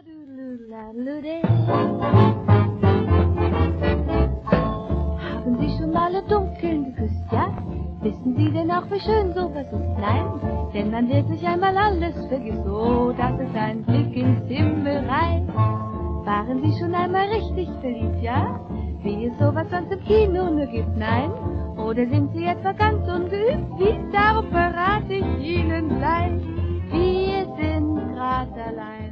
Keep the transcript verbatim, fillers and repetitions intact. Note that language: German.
Haben Sie schon mal im Dunkeln geküsst, ja? Wissen Sie denn auch, wie schön sowas ist? Nein, denn man wirklich einmal alles vergisst. Oh, das ist ein Blick ins Himmelreich. Waren Sie schon einmal richtig verliebt, ja? Wie es sowas sonst im Kino nur gibt, nein? Oder sind Sie etwa ganz ungeübt? Wie? Darum verrate ich Ihnen gleich. Wir sind grad allein.